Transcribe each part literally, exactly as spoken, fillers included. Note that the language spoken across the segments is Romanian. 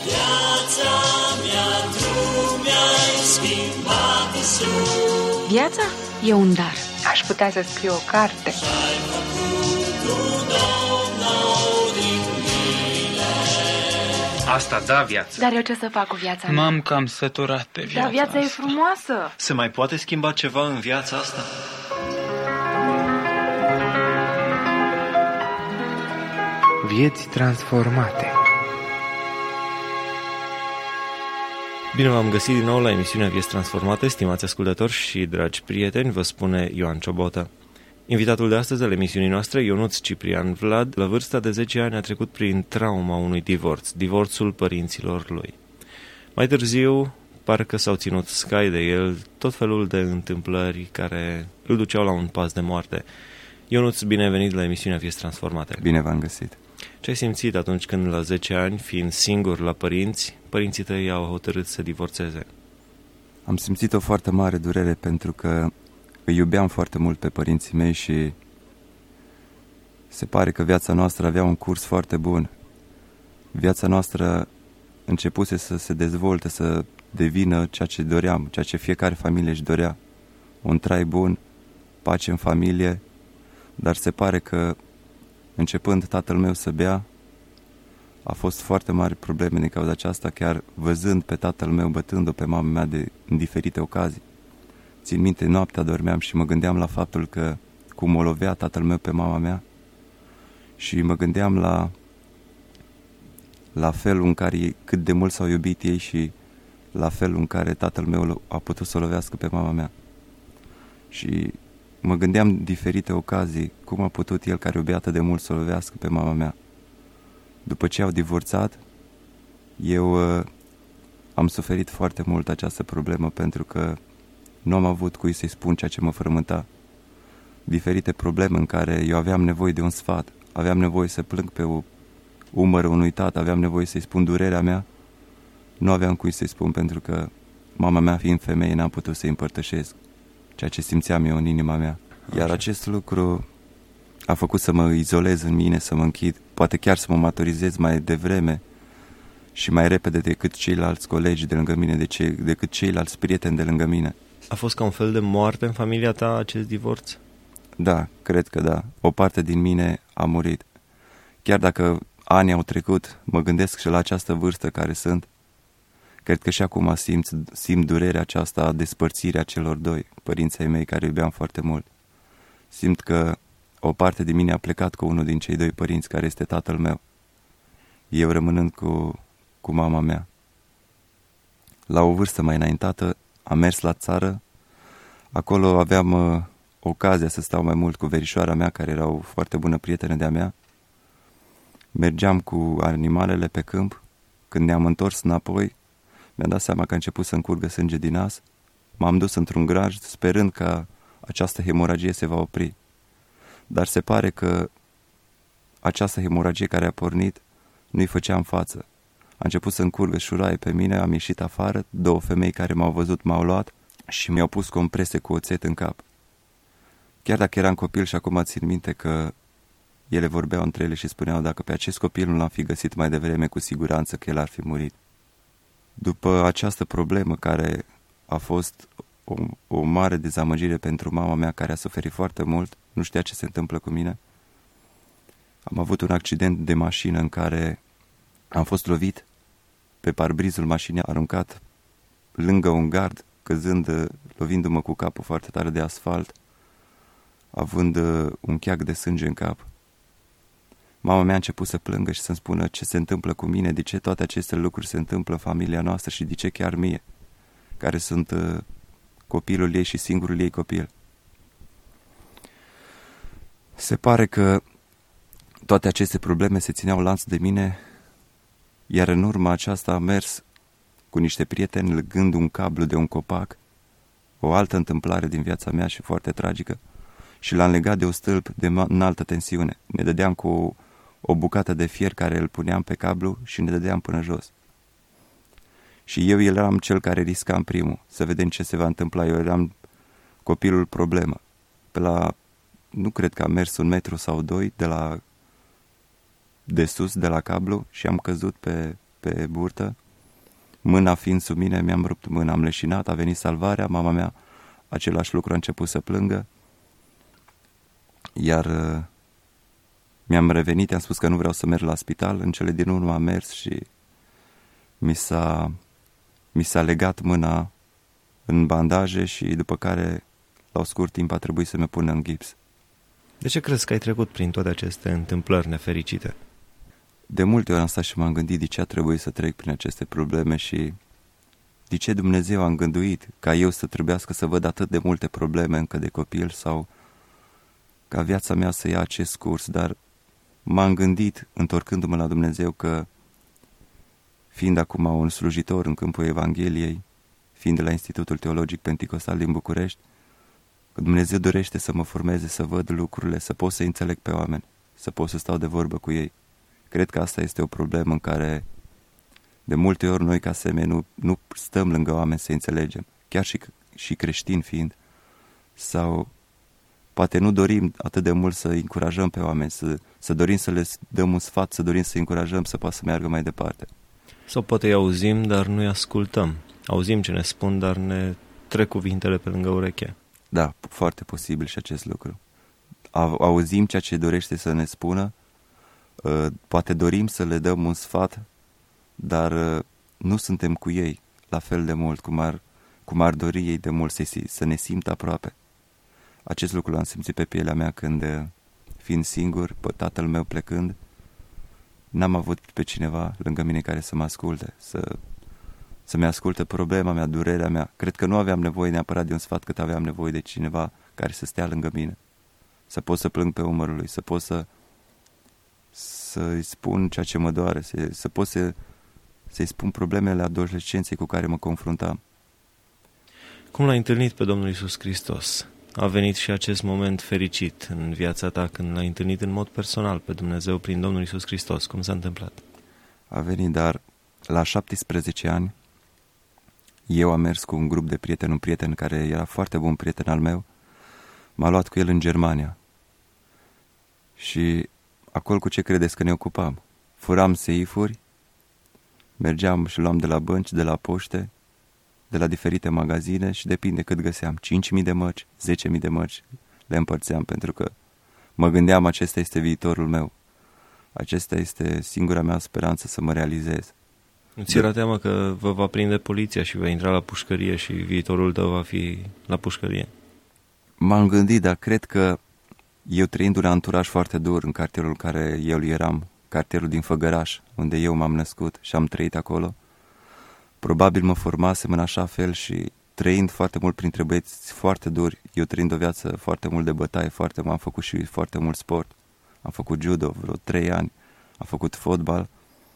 Viața mea, tu mi-ai schimbat, Iisus. Viața e un dar. Aș putea să scriu o carte. Și-ai făcut un om nou din mine. Asta da viață. Dar eu ce să fac cu viața mea? M-am cam săturat de viața Dar viața asta. e frumoasă. Se mai poate schimba ceva în viața asta? Vieți transformate. Bine v-am găsit din nou la emisiunea Vieți Transformate, stimați ascultători și dragi prieteni, vă spune Ioan Ciobotă. Invitatul de astăzi al emisiunii noastre, Ionuț Ciprian Vlad, la vârsta de zece ani a trecut prin trauma unui divorț, divorțul părinților lui. Mai târziu, parcă s-au ținut scai de el tot felul de întâmplări care îl duceau la un pas de moarte. Ionuț, bine ai venit la emisiunea Vieți Transformate. Bine v-am găsit. Ce ai simțit atunci când la zece ani, fiind singur la părinți, părinții tăi au hotărât să divorțeze? Am simțit o foarte mare durere pentru că îi iubeam foarte mult pe părinții mei și se pare că viața noastră avea un curs foarte bun. Viața noastră începuse să se dezvolte, să devină ceea ce doream, ceea ce fiecare familie își dorea. Un trai bun, pace în familie, dar se pare că începând tatăl meu să bea, a fost foarte mari probleme din cauza aceasta, chiar văzând pe tatăl meu bătând-o pe mama mea de, în diferite ocazii. Țin minte, noaptea dormeam și mă gândeam la faptul că cum o lovea tatăl meu pe mama mea și mă gândeam la, la felul în care, cât de mult s-au iubit ei și la felul în care tatăl meu a putut să o lovească pe mama mea. Și mă gândeam diferite ocazii cum a putut el, care iubea atât de mult, să o lovească pe mama mea. După ce au divorțat, eu uh, am suferit foarte mult această problemă pentru că nu am avut cui să-i spun ceea ce mă frământa. Diferite probleme în care eu aveam nevoie de un sfat, aveam nevoie să plâng pe o umără unui tată, aveam nevoie să-i spun durerea mea, nu aveam cui să-i spun pentru că mama mea, fiind femeie, n-am putut să-i împărtășesc ceea ce simțeam eu în inima mea. Iar acest lucru a făcut să mă izolez în mine, să mă închid, poate chiar să mă maturizez mai devreme și mai repede decât ceilalți colegi de lângă mine, de ce, decât ceilalți prieteni de lângă mine. A fost ca un fel de moarte în familia ta acest divorț? Da, cred că da. O parte din mine a murit. Chiar dacă ani au trecut, mă gândesc și la această vârstă care sunt, cred că și acum simt, simt durerea aceasta a despărțirea celor doi, părinții mei care iubeam foarte mult. Simt că o parte din mine a plecat cu unul din cei doi părinți, care este tatăl meu, eu rămânând cu, cu mama mea. La o vârstă mai înaintată am mers la țară, acolo aveam uh, ocazia să stau mai mult cu verișoara mea, care era o foarte bună prietenă de-a mea. Mergeam cu animalele pe câmp, când ne-am întors înapoi, mi-am dat seama că a început să-mi curgă sânge din nas, m-am dus într-un graj sperând că această hemoragie se va opri. Dar se pare că această hemoragie care a pornit nu-i făceam față. A început să-mi curgă șuraie pe mine, am ieșit afară, două femei care m-au văzut m-au luat și mi-au pus comprese cu oțet în cap. Chiar dacă eram copil și acum țin minte că ele vorbeau între ele și spuneau dacă pe acest copil nu l-am fi găsit mai devreme, cu siguranță că el ar fi murit. După această problemă care a fost o, o mare dezamăgire pentru mama mea, care a suferit foarte mult, nu știa ce se întâmplă cu mine, am avut un accident de mașină în care am fost lovit pe parbrizul mașinii, aruncat lângă un gard, căzând, lovindu-mă cu capul foarte tare de asfalt, având un cheag de sânge în cap. Mama mea a început să plângă și să-mi spună ce se întâmplă cu mine, de ce toate aceste lucruri se întâmplă în familia noastră și de ce chiar mie, care sunt uh, copilul ei și singurul ei copil. Se pare că toate aceste probleme se țineau lanț de mine, iar în urma aceasta am mers cu niște prieteni legând un cablu de un copac, o altă întâmplare din viața mea și foarte tragică, și l-am legat de o stâlp de înaltă tensiune. Ne dădeam cu o bucată de fier care îl puneam pe cablu și ne dădeam până jos. Și eu eram cel care riscam primul, să vedem ce se va întâmpla. Eu eram copilul problemă. Pe la, nu cred că am mers un metru sau doi de la de sus, de la cablu, și am căzut pe pe burtă. Mâna fiind sub mine, mi-am rupt mâna, am leșinat, a venit salvarea, mama mea, același lucru, a început să plângă. Iar uh, mi-am revenit, i-am spus că nu vreau să merg la spital, în cele din urmă am mers și mi s-a, mi s-a legat mâna în bandaje și după care, la un scurt timp, a trebuit să mă pună în gips. De ce crezi că ai trecut prin toate aceste întâmplări nefericite? De multe ori am stat și m-am gândit de ce a trebuit să trec prin aceste probleme și de ce Dumnezeu a îngăduit ca eu să trebuiască să văd atât de multe probleme încă de copil sau ca viața mea să ia acest curs, dar m-am gândit, întorcându-mă la Dumnezeu, că fiind acum un slujitor în câmpul Evangheliei, fiind de la Institutul Teologic Penticostal din București, că Dumnezeu dorește să mă formeze, să văd lucrurile, să pot să înțeleg pe oameni, să pot să stau de vorbă cu ei. Cred că asta este o problemă în care de multe ori noi ca semeni nu, nu stăm lângă oameni să înțelegem, chiar și, și creștini fiind, sau poate nu dorim atât de mult să încurajăm pe oameni, să, să dorim să le dăm un sfat, să dorim să încurajăm să poată să meargă mai departe. Sau poate îi auzim, dar nu îi ascultăm. Auzim ce ne spun, dar ne trec cuvintele pe lângă ureche. Da, foarte posibil și acest lucru. Auzim ceea ce dorește să ne spună, poate dorim să le dăm un sfat, dar nu suntem cu ei la fel de mult cum ar, cum ar dori ei de mult să, să ne simtă aproape. Acest lucru l-am simțit pe pielea mea când, fiind singur, pe tatăl meu plecând, n-am avut pe cineva lângă mine care să mă asculte, să, să-mi asculte problema mea, durerea mea. Cred că nu aveam nevoie neapărat de un sfat, cât aveam nevoie de cineva care să stea lângă mine, să pot să plâng pe umărul lui, să pot să să-i spun ceea ce mă doare, să, să pot să, să-i spun problemele adolescenței cu care mă confruntam. Cum l-ai întâlnit pe Domnul Iisus Hristos? A venit și acest moment fericit în viața ta când l-ai întâlnit în mod personal pe Dumnezeu prin Domnul Iisus Hristos. Cum s-a întâmplat? A venit, dar la șaptesprezece ani eu am mers cu un grup de prieteni, un prieten care era foarte bun prieten al meu, m-a luat cu el în Germania. Și acolo cu ce credeți că ne ocupam? Furam seifuri, mergeam și luam de la bănci, de la poște, de la diferite magazine și depinde cât găseam. cinci mii de mărci, zece mii de mărci le împărțeam pentru că mă gândeam acesta este viitorul meu. Acesta este singura mea speranță să mă realizez. Nu ți era teamă că vă va prinde poliția și va intra la pușcărie și viitorul tău va fi la pușcărie? M-am gândit, dar cred că eu trăind un anturaj foarte dur în cartierul în care eu eram, cartierul din Făgăraș, unde eu m-am născut și am trăit acolo, probabil mă formasem în așa fel și trăind foarte mult printre băieți foarte duri, eu trăind o viață foarte mult de bătaie, foarte mult, am făcut și foarte mult sport, am făcut judo vreo trei ani, am făcut fotbal,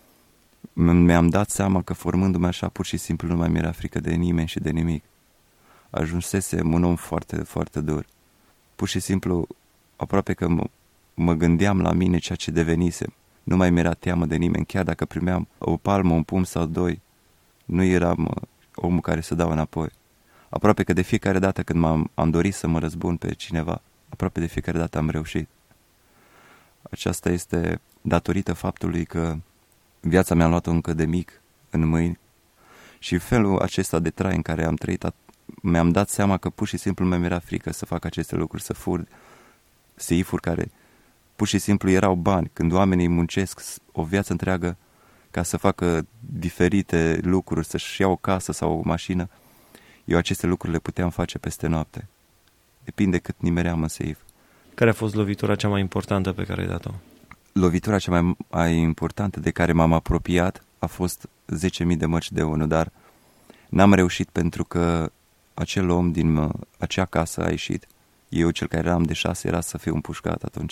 mi-am dat seama că formându-mă așa pur și simplu nu mai mi-era frică de nimeni și de nimic. Ajunsesem un om foarte, foarte dur. Pur și simplu, aproape că mă, mă gândeam la mine ceea ce devenisem. Nu mai mi-era teamă de nimeni, chiar dacă primeam o palmă, un pumn sau doi, nu eram omul care să dau înapoi. Aproape că de fiecare dată când m-am am dorit să mă răzbun pe cineva, aproape de fiecare dată am reușit. Aceasta este datorită faptului că viața mi-a luat-o încă de mic în mâini și felul acesta de trai în care am trăit, mi-am dat seama că pur și simplu mi era frică să fac aceste lucruri, să fur seifuri care pur și simplu erau bani. Când oamenii muncesc o viață întreagă ca să facă diferite lucruri, să-și ia o casă sau o mașină, eu aceste lucruri le puteam face peste noapte. Depinde cât nimeream în seif. Care a fost lovitura cea mai importantă pe care ai dat-o? Lovitura cea mai, mai importantă de care m-am apropiat a fost zece mii de mărci de unu, dar n-am reușit pentru că acel om din acea casă a ieșit. Eu, cel care eram de șase, era să fiu împușcat atunci.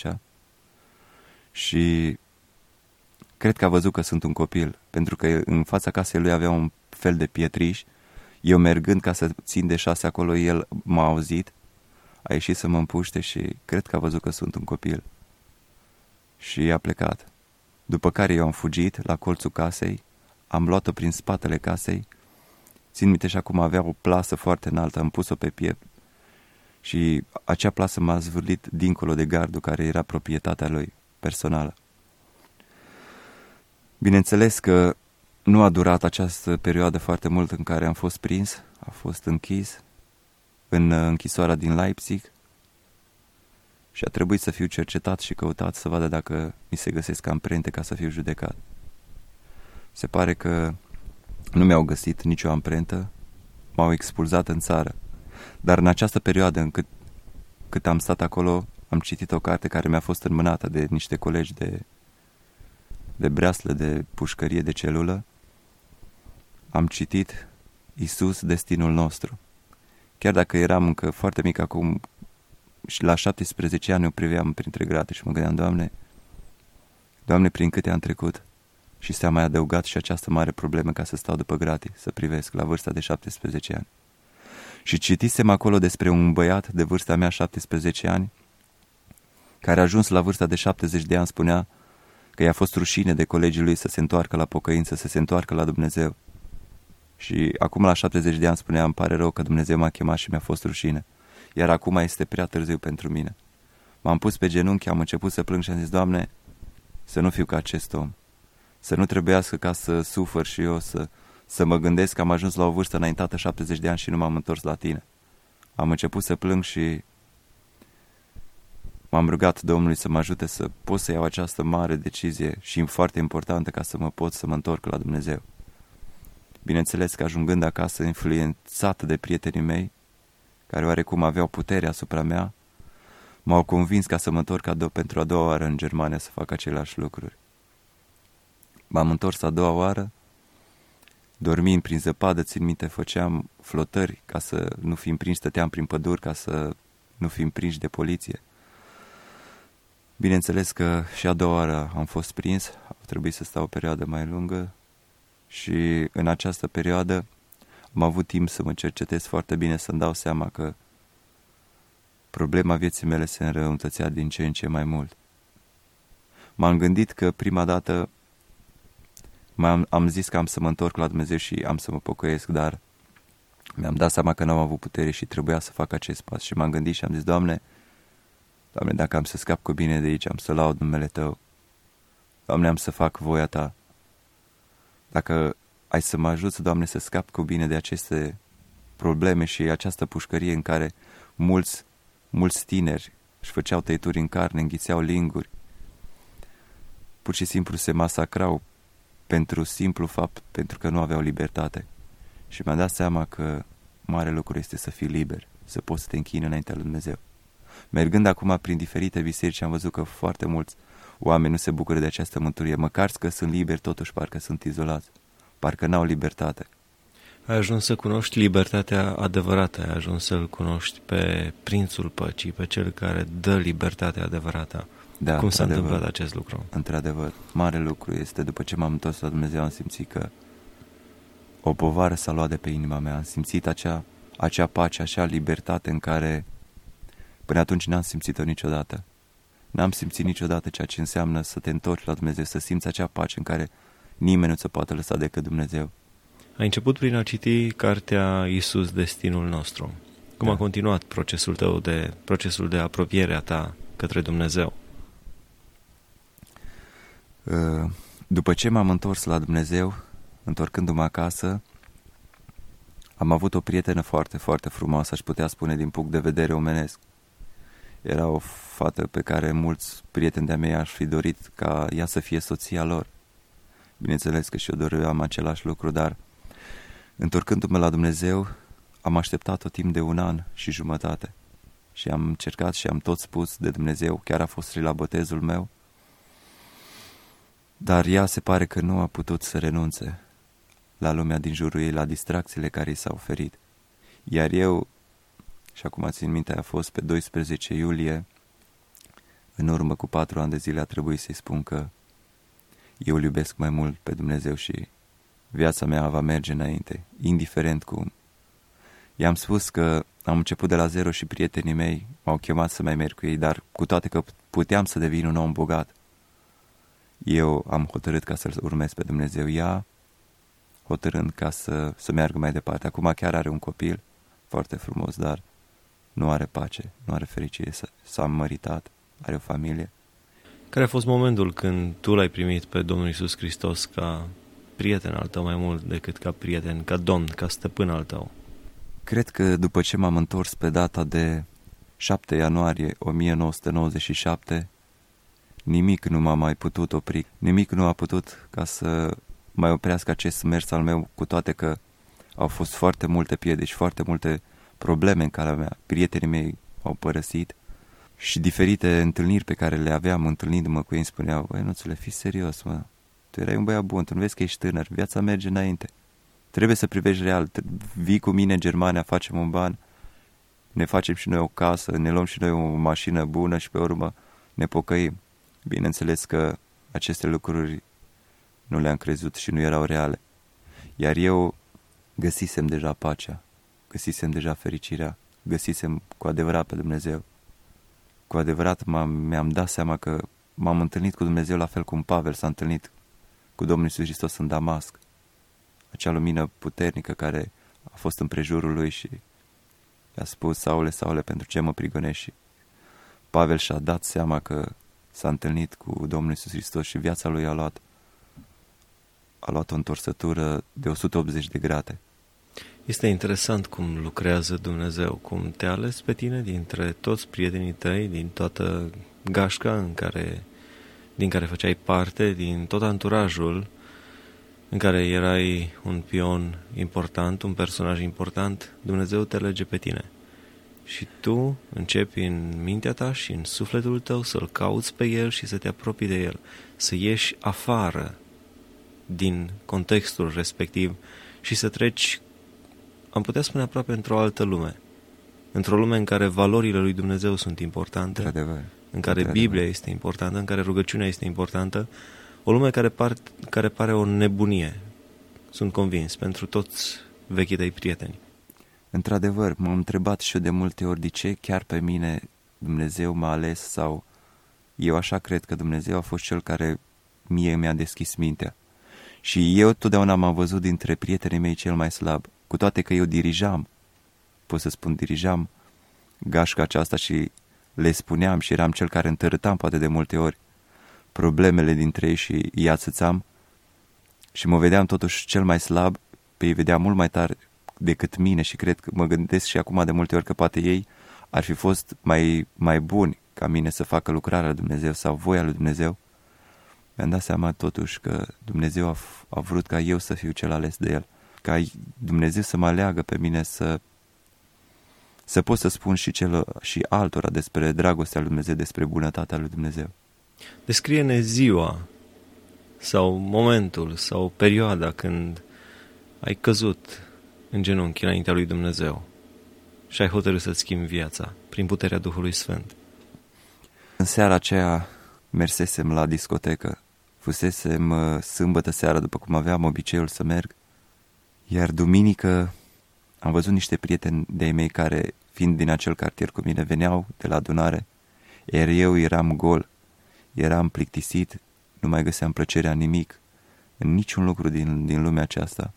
Și cred că a văzut că sunt un copil, pentru că în fața casei lui avea un fel de pietriș. Eu mergând ca să țin de șase acolo, el m-a auzit, a ieșit să mă împuște și cred că a văzut că sunt un copil. Și a plecat. După care eu am fugit la colțul casei, am luat-o prin spatele casei, țin minte și acum avea o plasă foarte înaltă, am pus-o pe piept și acea plasă m-a zvârlit dincolo de gardul care era proprietatea lui personală. Bineînțeles că nu a durat această perioadă foarte mult în care am fost prins, a fost închis în închisoarea din Leipzig și a trebuit să fiu cercetat și căutat să vadă dacă mi se găsesc amprente ca să fiu judecat. Se pare că nu mi-au găsit nicio amprentă, m-au expulzat în țară. Dar în această perioadă, încât cât am stat acolo, am citit o carte care mi-a fost înmânată de niște colegi de, de breaslă, de pușcărie, de celulă. Am citit Iisus, destinul nostru. Chiar dacă eram încă foarte mic acum și la șaptesprezece ani o priveam printre grate și mă gândeam, Doamne, Doamne, prin câte am trecut? Și s-a mai adăugat și această mare problemă ca să stau după grate, să privesc la vârsta de șaptesprezece ani. Și citisem acolo despre un băiat de vârsta mea, șaptesprezece ani, care a ajuns la vârsta de șaptezeci de ani, spunea că i-a fost rușine de colegii lui să se întoarcă la pocăință, să se întoarcă la Dumnezeu. Și acum la șaptezeci de ani spunea, îmi pare rău că Dumnezeu m-a chemat și mi-a fost rușine. Iar acum este prea târziu pentru mine. M-am pus pe genunchi, am început să plâng și am zis, Doamne, să nu fiu ca acest om. Să nu trebuiască ca să sufăr și eu, să, să mă gândesc că am ajuns la o vârstă înaintată, șaptezeci de ani, și nu m-am întors la Tine. Am început să plâng și m-am rugat Domnului să mă ajute să pot să iau această mare decizie și foarte importantă ca să mă pot să mă întorc la Dumnezeu. Bineînțeles că ajungând acasă, influențat de prietenii mei, care oarecum aveau putere asupra mea, m-au convins ca să mă întorc a do- pentru a doua oară în Germania să fac aceleași lucruri. M-am întors a doua oară, dormind prin zăpadă, țin minte, făceam flotări ca să nu fim prinși, stăteam prin păduri ca să nu fim prinși de poliție. Bineînțeles că și a doua oară am fost prins, a trebuit să stau o perioadă mai lungă și în această perioadă am avut timp să mă cercetez foarte bine, să-mi dau seama că problema vieții mele se înrăutățea din ce în ce mai mult. M-am gândit că prima dată am, am zis că am să mă întorc la Dumnezeu și am să mă pocăiesc, dar mi-am dat seama că n-am avut putere și trebuia să fac acest pas. Și m-am gândit și am zis, Doamne, Doamne, dacă am să scap cu bine de aici, am să laud numele Tău. Doamne, am să fac voia Ta. Dacă ai să mă ajuți, Doamne, să scap cu bine de aceste probleme și această pușcărie în care mulți, mulți tineri își făceau tăituri în carne, înghițeau linguri, pur și simplu se masacrau pentru simplu fapt, pentru că nu aveau libertate. Și mi-am dat seama că mare lucru este să fii liber, să poți să te închini înaintea lui Dumnezeu. Mergând acum prin diferite biserici, am văzut că foarte mulți oameni nu se bucură de această mântuire, măcar că sunt liberi, totuși parcă sunt izolați, parcă n-au libertate. Ai ajuns să cunoști libertatea adevărată, ai ajuns să-L cunoști pe Prințul Păcii, pe Cel care dă libertatea adevărată. Da, cum s-a întâmplat acest lucru? Într-adevăr, mare lucru este, după ce m-am întors la Dumnezeu, am simțit că o povară s-a luat de pe inima mea, am simțit acea, acea pace, acea libertate în care până atunci n-am simțit-o niciodată. N-am simțit niciodată ceea ce înseamnă să te întorci la Dumnezeu, să simți acea pace în care nimeni nu ți-o poate lăsa decât Dumnezeu. Ai început prin a citi cartea Iisus, destinul nostru. Cum da. a continuat procesul tău de, procesul de apropiere a ta către Dumnezeu? După ce m-am întors la Dumnezeu, întorcându-mă acasă, am avut o prietenă foarte, foarte frumoasă, aș putea spune din punct de vedere omenesc. Era o fată pe care mulți prieteni de-a mei aș fi dorit ca ea să fie soția lor. Bineînțeles că și eu doream același lucru, dar întorcându-mă la Dumnezeu, am așteptat-o timp de un an și jumătate. Și am încercat și am tot spus de Dumnezeu, chiar a fost și la botezul meu, dar ea se pare că nu a putut să renunțe la lumea din jurul ei, la distracțiile care i s-au oferit. Iar eu, și acum țin minte, a fost pe doisprezece iulie, în urmă cu patru ani de zile a trebuit să-i spun că eu îl iubesc mai mult pe Dumnezeu și viața mea va merge înainte, indiferent cum. I-am spus că am început de la zero și prietenii mei m-au chemat să mai merg cu ei, dar cu toate că puteam să devin un om bogat, eu am hotărât ca să-L urmez pe Dumnezeu. Ea, hotărând ca să, să meargă mai departe. Acum chiar are un copil foarte frumos, dar nu are pace, nu are fericire, s-a măritat, are o familie. Care a fost momentul când tu l-ai primit pe Domnul Iisus Hristos ca prieten al tău mai mult decât ca prieten, ca domn, ca stăpân al tău? Cred că după ce m-am întors pe data de șapte ianuarie o mie nouă sute nouăzeci și șapte, nimic nu m-a mai putut opri, nimic nu a putut ca să mai oprească acest mers al meu, cu toate că au fost foarte multe piedici, foarte multe probleme în calea mea. Prietenii mei au părăsit și diferite întâlniri pe care le aveam întâlnindu-mă cu ei îmi spuneau: băi, Ionuțule, fii serios, mă, tu erai un băiat bun, tu nu vezi că ești tânăr, viața merge înainte, trebuie să privești real, vii cu mine în Germania, facem un ban, ne facem și noi o casă, ne luăm și noi o mașină bună și pe urmă ne pocăim. Bineînțeles că aceste lucruri nu le-am crezut și nu erau reale. Iar eu găsisem deja pacea, găsisem deja fericirea, găsisem cu adevărat pe Dumnezeu. Cu adevărat m-am, mi-am dat seama că m-am întâlnit cu Dumnezeu la fel cum Pavel s-a întâlnit cu Domnul Iisus Hristos în Damasc. Acea lumină puternică care a fost în prejurul lui și i-a spus: Saule, Saule, pentru ce mă prigonești? Și Pavel și-a dat seama că s-a întâlnit cu Domnul Iisus Hristos și viața lui a luat, a luat o întorsătură de o sută optzeci de grade. Este interesant cum lucrează Dumnezeu, cum te-a ales pe tine dintre toți prietenii tăi, din toată gașca în care, din care făceai parte, din tot anturajul în care erai un pion important, un personaj important. Dumnezeu te alege pe tine. Și tu începi în mintea ta și în sufletul tău să-L cauți pe El și să te apropii de El, să ieși afară din contextul respectiv și să treci, am putea spune, aproape într-o altă lume. Într-o lume în care valorile lui Dumnezeu sunt importante, Într-adevăr. în care Într-adevăr. Biblia este importantă, în care rugăciunea este importantă, o lume care, par, care pare o nebunie, sunt convins, pentru toți vechii tăi prieteni. Într-adevăr, m-am întrebat și eu de multe ori de ce chiar pe mine Dumnezeu m-a ales, sau eu așa cred că Dumnezeu a fost cel care mie mi-a deschis mintea. Și eu totdeauna m-am văzut dintre prietenii mei cel mai slab, cu toate că eu dirijam, pot să spun dirijam gașca aceasta și le spuneam și eram cel care întărâtam poate de multe ori problemele dintre ei și îi ațățam și mă vedeam totuși cel mai slab, pe ei vedeam mult mai tare decât mine și cred că mă gândesc și acum de multe ori că poate ei ar fi fost mai, mai buni ca mine să facă lucrarea lui Dumnezeu sau voia lui Dumnezeu. Mi-am dat seama totuși că Dumnezeu a, a vrut ca eu să fiu cel ales de El, ca Dumnezeu să mă aleagă pe mine să, să pot să spun și, cel, și altora despre dragostea lui Dumnezeu, despre bunătatea lui Dumnezeu. Descrie-ne ziua sau momentul sau perioada când ai căzut în genunchi înaintea lui Dumnezeu și ai hotărât să-ți schimbi viața prin puterea Duhului Sfânt. În seara aceea mersesem la discotecă, fusesem uh, sâmbătă seara după cum aveam obiceiul să merg, iar duminică am văzut niște prieteni de-ai mei care, fiind din acel cartier cu mine, veneau de la adunare, iar eu eram gol, eram plictisit, nu mai găseam plăcerea în nimic, în niciun lucru din, din lumea aceasta.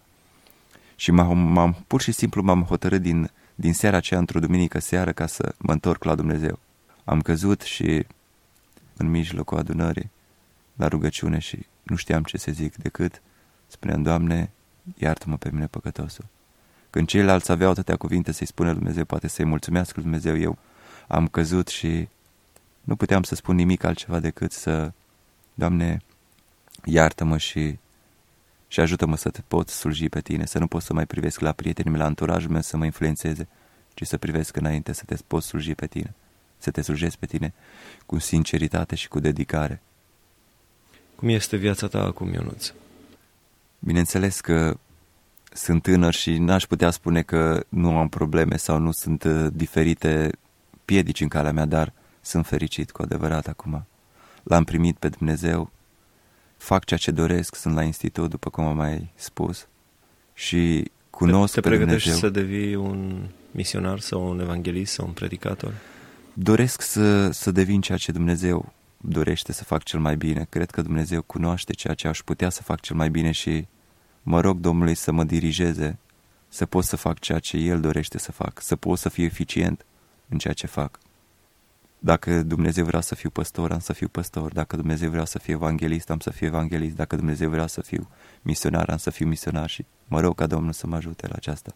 Și m-am, m-am, pur și simplu m-am hotărât din, din seara aceea într-o duminică seară ca să mă întorc la Dumnezeu. Am căzut și în mijlocul adunării, la rugăciune, și nu știam ce să zic decât spuneam: Doamne, iartă-mă pe mine păcătosul. Când ceilalți aveau atâtea cuvinte să-i spună Dumnezeu, poate să-i mulțumească lui Dumnezeu, eu am căzut și nu puteam să spun nimic altceva decât să: Doamne, iartă-mă și, și ajută-mă să te pot sluji pe Tine, să nu pot să mai privesc la prietenii mei, la anturajul meu să mă influențeze, ci să privesc înainte, să te pot sluji pe Tine, să te slujesc pe Tine cu sinceritate și cu dedicare. Cum este viața ta acum, Ionuț? Bineînțeles că sunt tânăr și n-aș putea spune că nu am probleme sau nu sunt diferite piedici în calea mea, dar sunt fericit cu adevărat acum. L-am primit pe Dumnezeu, fac ceea ce doresc, sunt la institut, după cum am mai spus, și cunosc te, te pe pregătești Dumnezeu. să devii un misionar sau un evanghelist sau un predicator? Doresc să, să devin ceea ce Dumnezeu dorește să fac cel mai bine. Cred că Dumnezeu cunoaște ceea ce aș putea să fac cel mai bine și mă rog Domnului să mă dirigeze, să pot să fac ceea ce El dorește să fac, să pot să fiu eficient în ceea ce fac. Dacă Dumnezeu vrea să fiu păstor, am să fiu păstor. Dacă Dumnezeu vrea să fiu evanghelist, am să fiu evanghelist. Dacă Dumnezeu vrea să fiu misionar, am să fiu misionar și mă rog ca Domnul să mă ajute la aceasta.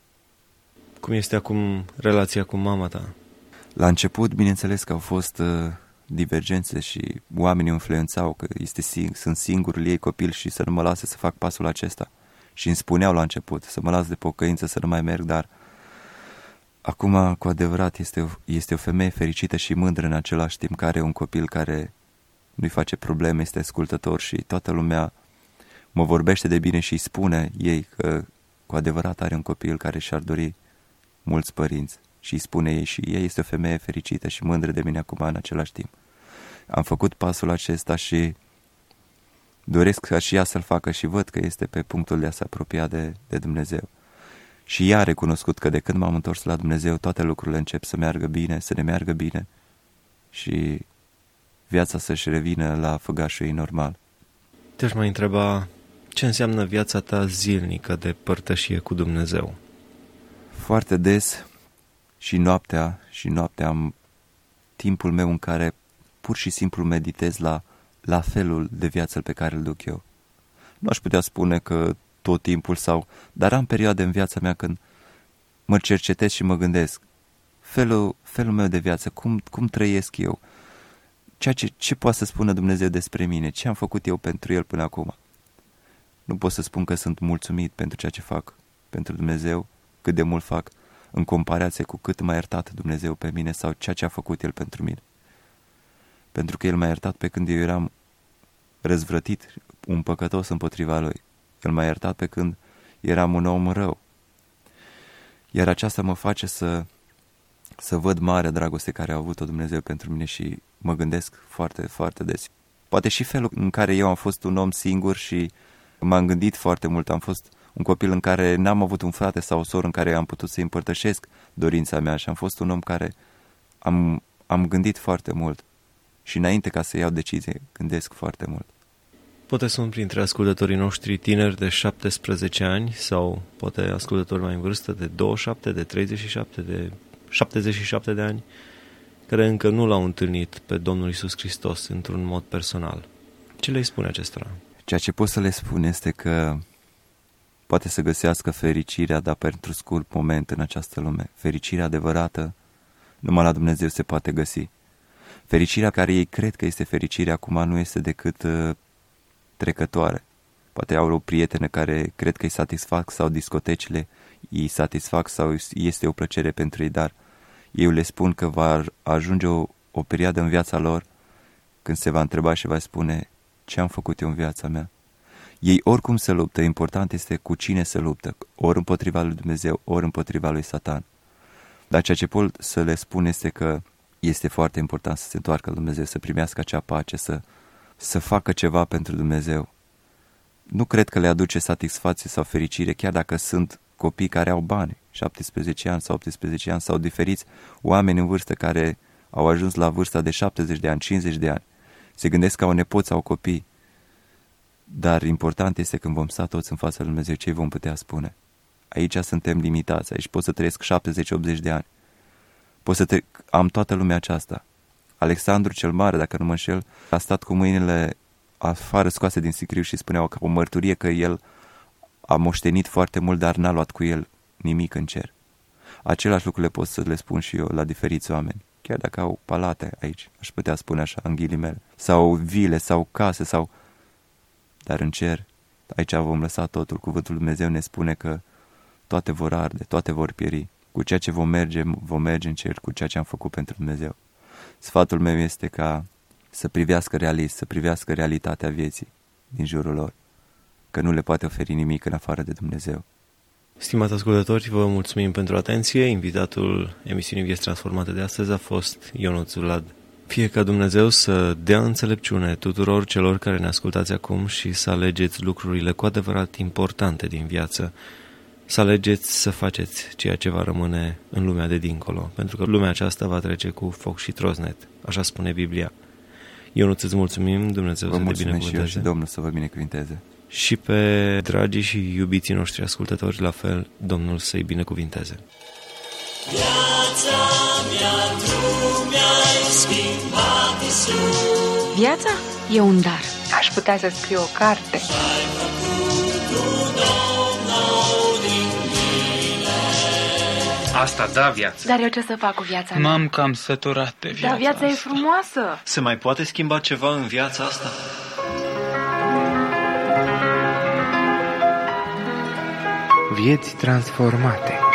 Cum este acum relația cu mama ta? La început, bineînțeles că au fost uh, divergențe și oamenii influențau că este sing- sunt singurul ei copil și să nu mă lase să fac pasul acesta. Și îmi spuneau la început să mă las de pocăință, să nu mai merg, dar acum, cu adevărat, este o, este o femeie fericită și mândră în același timp, care are un copil care nu-i face probleme, este ascultător și toată lumea mă vorbește de bine și îi spune ei că cu adevărat are un copil care și-ar dori mulți părinți și îi spune ei și ei este o femeie fericită și mândră de mine acum în același timp. Am făcut pasul acesta și doresc ca și ea să-l facă și văd că este pe punctul de a se apropia de, de Dumnezeu. Și ea a recunoscut că de când m-am întors la Dumnezeu, toate lucrurile încep să meargă bine, să ne meargă bine și viața să-și revină la făgașul ei normal. Te-aș mai întreba ce înseamnă viața ta zilnică de părtășie cu Dumnezeu? Foarte des și noaptea, și noaptea am timpul meu în care pur și simplu meditez la, la felul de viață pe care îl duc eu. Nu aș putea spune că tot timpul sau, dar am perioade în viața mea când mă cercetez și mă gândesc felul, felul meu de viață, cum, cum trăiesc eu, ceea ce, ce poate să spună Dumnezeu despre mine, ce am făcut eu pentru El până acum. Nu pot să spun că sunt mulțumit pentru ceea ce fac pentru Dumnezeu, cât de mult fac în comparație cu cât m-a iertat Dumnezeu pe mine sau ceea ce a făcut El pentru mine. Pentru că El m-a iertat pe când eu eram răzvrătit, un păcătos împotriva Lui. El m-a iertat pe când eram un om rău. Iar aceasta mă face să, să văd marea dragoste care a avut-o Dumnezeu pentru mine și mă gândesc foarte, foarte des. Poate și felul în care eu am fost un om singur și m-am gândit foarte mult. Am fost un copil în care n-am avut un frate sau o soră în care am putut să-i împărtășesc dorința mea și am fost un om care am, am gândit foarte mult. Și înainte ca să iau decizie, gândesc foarte mult. Poate sunt printre ascultătorii noștri tineri de șaptesprezece ani sau poate ascultători mai în vârstă de douăzeci și șapte, de treizeci și șapte, de șaptezeci și șapte de ani, care încă nu l-au întâlnit pe Domnul Iisus Hristos într-un mod personal. Ce le spune acestora? Ceea ce pot să le spun este că poate să găsească fericirea, dar pentru scurt moment în această lume. Fericirea adevărată numai la Dumnezeu se poate găsi. Fericirea care ei cred că este fericire acum nu este decât uh, trecătoare. Poate au o prietenă care cred că îi satisfac sau discotecile îi satisfac sau este o plăcere pentru ei, dar eu le spun că va ajunge o, o perioadă în viața lor când se va întreba și va spune ce am făcut eu în viața mea. Ei oricum se luptă, important este cu cine se luptă, ori împotriva lui Dumnezeu, ori împotriva lui Satan. Dar ceea ce pot să le spun este că este foarte important să se întoarcă la Dumnezeu, să primească acea pace, să, să facă ceva pentru Dumnezeu. Nu cred că le aduce satisfacție sau fericire, chiar dacă sunt copii care au bani, șaptesprezece ani sau optsprezece ani, sau diferiți oameni în vârstă care au ajuns la vârsta de șaptezeci de ani, cincizeci de ani. Se gândesc că au nepoți sau copii. Dar important este când vom sta toți în fața lui Dumnezeu, ce vom putea spune. Aici suntem limitați, aici pot să trăiesc șaptezeci optzeci de ani. Pot să tre- am toată lumea aceasta. Alexandru cel Mare, dacă nu mă înșel, a stat cu mâinile afară scoase din sicriu și spunea ca o mărturie că el a moștenit foarte mult, dar n-a luat cu el nimic în cer. Același lucru le pot să le spun și eu la diferiți oameni. Chiar dacă au palate aici, aș putea spune așa, în ghilimele, sau vile, sau case, sau... Dar în cer, aici vom lăsa totul. Cuvântul Lui Dumnezeu ne spune că toate vor arde, toate vor pieri. Cu ceea ce vom merge, vom merge în cer, cu ceea ce am făcut pentru Dumnezeu. Sfatul meu este ca să privească realist, să privească realitatea vieții din jurul lor, că nu le poate oferi nimic în afară de Dumnezeu. Stimați ascultători, vă mulțumim pentru atenție. Invitatul emisiunii Vieți Transformate de astăzi a fost Ionuț Vlad. Fie ca Dumnezeu să dea înțelepciune tuturor celor care ne ascultați acum și să alegeți lucrurile cu adevărat importante din viață, să alegeți să faceți ceea ce va rămâne în lumea de dincolo, pentru că lumea aceasta va trece cu foc și trosnet, așa spune Biblia. Ionuț, îți mulțumim, Dumnezeu vă să te binecuvânteze. binecuvânteze. Și eu și Domnul să vă binecuvinteze. Și pe dragii și iubiții noștri ascultători, la fel, Domnul să-i binecuvinteze. Viața mea, drum mi-ai mi-ai schimbat, Iisus. Viața e un dar. Aș putea să scriu o carte. Ai făcut tu, Domn, nou din mine. Asta da viață. Dar eu ce să fac cu viața mea? M-am cam săturat de viața Dar viața e asta. frumoasă. Se mai poate schimba ceva în viața asta? Vieți transformate.